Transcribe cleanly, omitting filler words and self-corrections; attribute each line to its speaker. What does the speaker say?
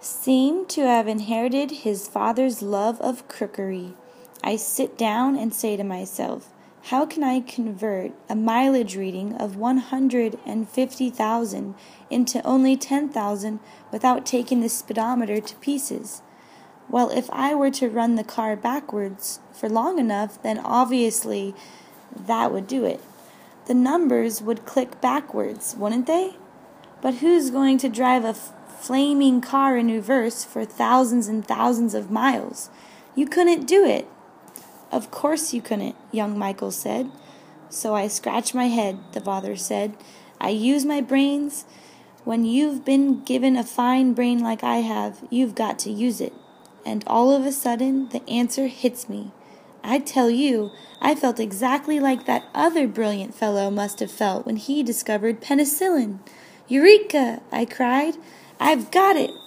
Speaker 1: seemed to have inherited his father's love of crookery. I sit down and say to myself, how can I convert a mileage reading of 150,000 into only 10,000 without taking the speedometer to pieces? Well, if I were to run the car backwards for long enough, then obviously that would do it. The numbers would click backwards, wouldn't they? But who's going to drive a flaming car in reverse for thousands and thousands of miles? You couldn't do it. Of course you couldn't, young Michael said. So I scratch my head, the father said. I use my brains. When you've been given a fine brain like I have, you've got to use it. And all of a sudden, the answer hits me. I tell you, I felt exactly like that other brilliant fellow must have felt when he discovered penicillin. Eureka! I cried. I've got it!